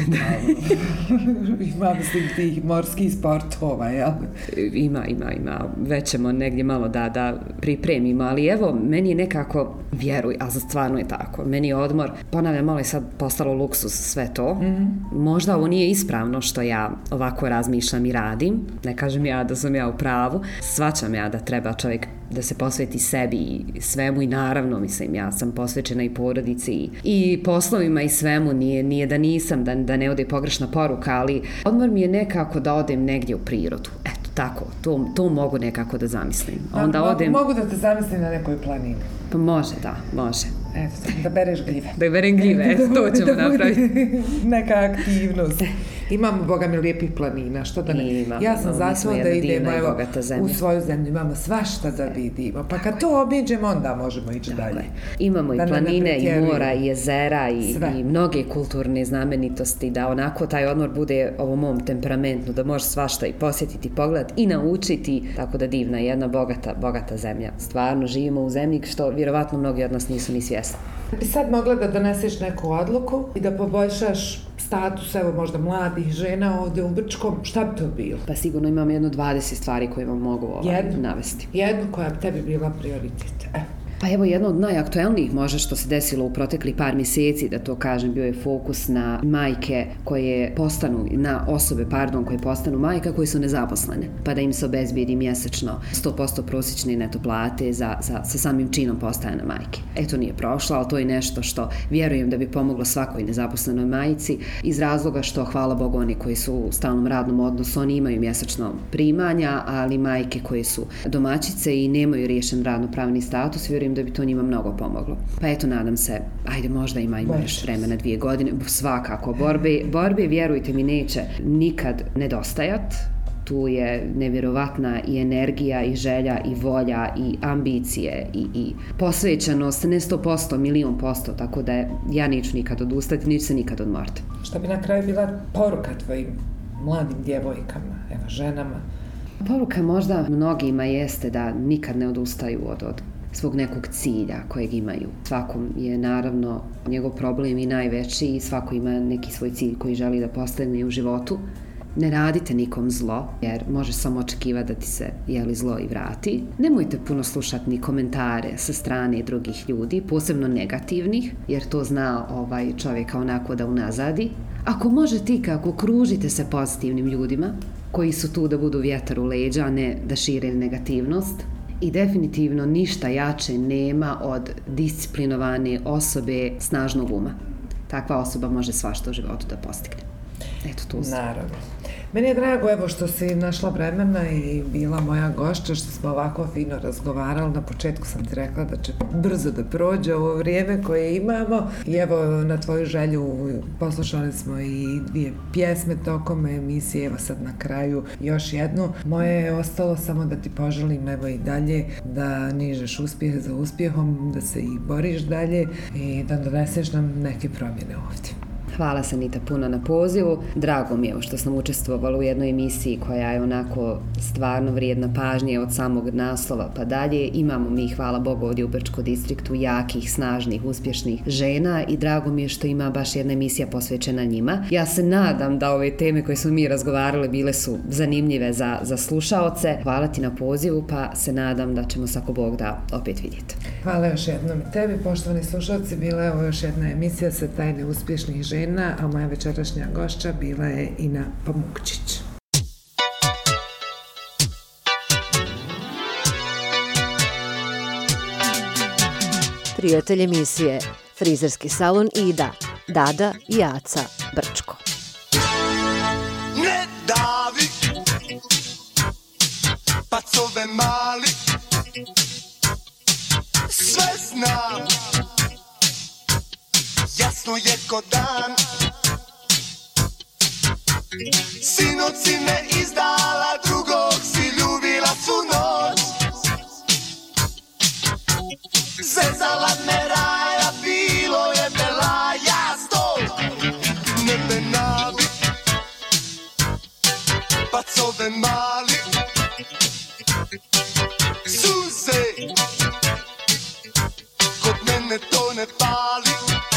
Speaker 4: Ima, mislim, tih morskih sportova, jel?
Speaker 3: Ima, ima, ima. Već ćemo negdje malo da, da pripremimo, ali evo, meni je nekako, vjeruj, a za stvarno je tako. Meni je odmor, ponavljam, malo je sad postalo luksuz sve to. Mm-hmm. Možda ovo nije ispravno što ja ovako razmišljam i radim. Ne kažem ja da sam ja u pravu. Shvaćam ja da treba čovjek da se posveti sebi i svemu i naravno, mislim, ja sam posvećena i porodici i, i poslovima i svemu. Nije, nije da nisam, da, da ne ode pogrešna poruka, ali odmor mi je nekako da odem negdje u prirodu. Eto, tako, to, to mogu nekako da zamislim. Onda
Speaker 4: da,
Speaker 3: odem...
Speaker 4: Mogu da te zamislim na nekoj planini.
Speaker 3: Pa može, da, može.
Speaker 4: Eto, da bereš gljive.
Speaker 3: Da berem gljive, eto, to ćemo napraviti.
Speaker 4: Neka aktivnost. Imamo, boga mi, lijepih planina, što da ne.
Speaker 3: Imamo,
Speaker 4: ja sam
Speaker 3: imamo,
Speaker 4: zato da idemo evo, u svoju zemlju, imamo svašta da vidimo. Pa kad to obiđemo, onda možemo ići
Speaker 3: dakle,
Speaker 4: dalje.
Speaker 3: Imamo
Speaker 4: da
Speaker 3: i planine, i mora, i jezera, i, i mnoge kulturne znamenitosti, da onako taj odmor bude ovom mom temperamentnu, da može svašta i posjetiti, pogledati i naučiti, tako da divna, jedna bogata, bogata zemlja. Stvarno živimo u zemlji što vjerovatno mnogi od nas nisu ni svjesni.
Speaker 4: Bi sad mogla da doneseš neku odluku i da poboljšaš status, evo možda mladih žena ovdje u Brčkom, šta bi to bilo?
Speaker 3: Pa sigurno imam jedno dvadeset stvari koje vam mogu ovaj,
Speaker 4: jednu,
Speaker 3: navesti.
Speaker 4: Jednu koja bi tebi bila prioritet. E.
Speaker 3: Pa evo jedno od najaktuelnijih možda što se desilo u protekli par mjeseci, da to kažem, bio je fokus na majke koje postanu, na osobe, pardon, koje postanu majka koje su nezaposlene, pa da im se obezbijedi mjesečno sto posto prosječne neto plate za, za, sa samim činom postajanja majke. Eto nije prošlo, ali to je nešto što vjerujem da bi pomoglo svakoj nezaposlenoj majici iz razloga što, hvala Bogu, oni koji su u stalnom radnom odnosu, oni imaju mjesečno primanja, ali majke koje su domaćice i nemaju riješen radnopravni status, vjerujem da bi to njima mnogo pomoglo. Pa eto, nadam se, ajde, možda ima ima još vremena, dvije godine, svakako. Borbe, borbe, vjerujte mi, neće nikad nedostajat. Tu je nevjerovatna i energija, i želja, i volja, i ambicije, i, i posvećenost, ne sto posto, milion posto, tako da ja neću nikad odustati, neću se nikad odmoriti.
Speaker 4: Šta bi na kraju bila poruka tvojim mladim djevojkama, evo, ženama?
Speaker 3: Poruka možda mnogima jeste da nikad ne odustaju od, od svog nekog cilja kojeg imaju. Svakom je naravno njegov problem i najveći i svako ima neki svoj cilj koji želi da postigne u životu. Ne radite nikom zlo, jer možeš samo očekivati da ti se jeli zlo i vrati. Nemojte puno slušati ni komentare sa strane drugih ljudi, posebno negativnih, jer to zna ovaj čovjeka onako da unazadi. Ako možete ikako, kružite se pozitivnim ljudima, koji su tu da budu vjetar u leđa, a ne da šire negativnost. I definitivno ništa jače nema od disciplinovane osobe snažnog uma. Takva osoba može svašta u životu da postigne. Eto, tu su.
Speaker 4: Naravno. Meni je drago, evo, što si našla vremena i bila moja gošća, što smo ovako fino razgovarali. Na početku sam ti rekla da će brzo da prođe ovo vrijeme koje imamo. I evo, na tvoju želju poslušali smo i dvije pjesme tokom emisije. Evo sad na kraju još jednu. Moje je ostalo samo da ti poželim, evo i dalje, da nižeš uspjeh za uspjehom, da se i boriš dalje i da doneseš nam neke promjene ovdje.
Speaker 3: Hvala Sanita puno na pozivu. Drago mi je što sam učestvovala u jednoj emisiji koja je onako stvarno vrijedna pažnje od samog naslova pa dalje. Imamo mi, hvala Bogu, ovdje u Brčko distriktu jakih, snažnih, uspješnih žena i drago mi je što ima baš jedna emisija posvećena njima. Ja se nadam da ove teme koje smo mi razgovarali bile su zanimljive za, za slušaoce. Hvala ti na pozivu, pa se nadam da ćemo sako Bog da opet vidjeti.
Speaker 4: Hvala još jednom tebi, poštovani slušalci. Bila je ovo još jedna emisija sa tajne uspješnih žena, a moja večerašnja gošća bila je Ina Pamukčić.
Speaker 6: Prijatelj emisije, frizerski salon Ida, Dada i Aca, Brčko.
Speaker 8: Ne davi, pacove mali, sve znam, jasno je ko dan. Sinoć si me izdala, drugog si ljubila svu noć. Zezala me raja, bilo je belaja sto. Ne me navi, pacove mali, suze, kod mene to ne pali.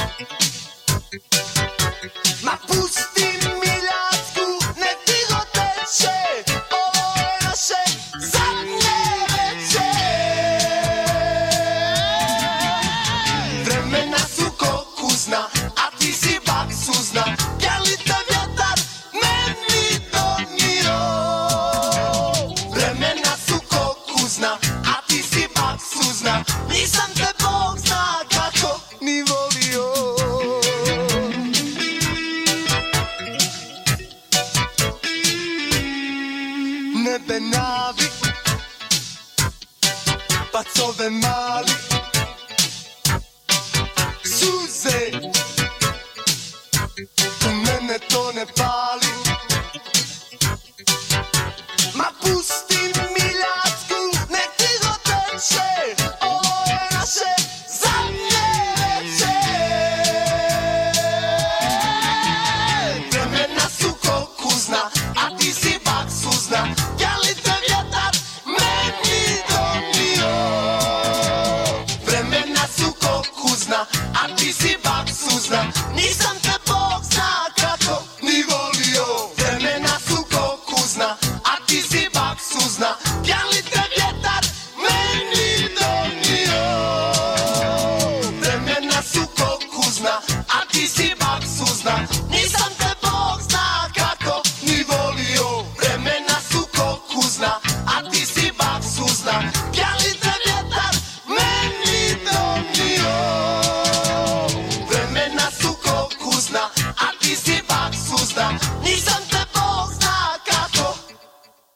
Speaker 8: Ma pusti miljacku, ne tiho teče, ovo je naše zadnje veče. Vremena su ko kuzna, a ti si bak suzna, jeli te vjetar meni donio. Vremena su ko kuzna, a ti si bak suzna, nisam te Bog zna kako ni volio. Nebe navi, pacove mali, suze, u mene to ne pali. Ma pusti miljacku, nek tiho teče, ovo je naše zadnje veče. Vremena su ko kuzna, a ti si bak suzna, jeli te vjetar meni donio. Vremena su ko kuzna, a ti si bak suzna, nisam te Bog zna kako ni volio. Vremena su ko kuzna, a ti si bak suzna, jeli te vjetar meni donio. Vremena su ko kuzna, a ti si bak suzna, nisam te Bog zna kako ni volio. Vremena su ko kuzna, a ti si bak suzna, jeli